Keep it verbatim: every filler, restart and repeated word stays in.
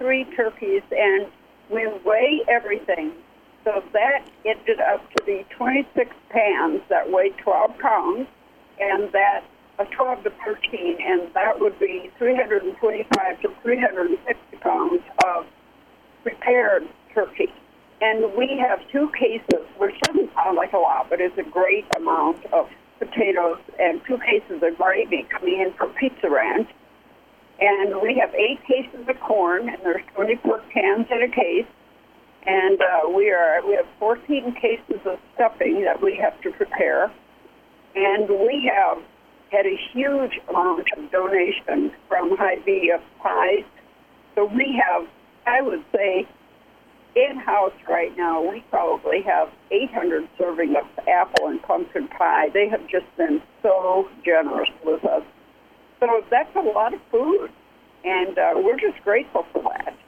three turkeys, and we weigh everything. So that ended up to be twenty-six pans that weigh twelve pounds, and that uh, twelve to thirteen, and that would be three hundred twenty-five to three hundred fifty pounds of prepared turkey. And we have two cases, which doesn't sound like a lot, but it's a great amount of potatoes, and two cases of gravy coming in from Pizza Ranch. And we have eight cases of corn, and there's twenty-four cans in a case. And uh, we are we have fourteen cases of stuffing that we have to prepare. And we have had a huge amount of donations from Hy-Vee of pies. So we have, I would say, in-house right now, we probably have eight hundred servings of apple and pumpkin pie. They have just been so generous with us. So that's a lot of food, and uh, we're just grateful for that.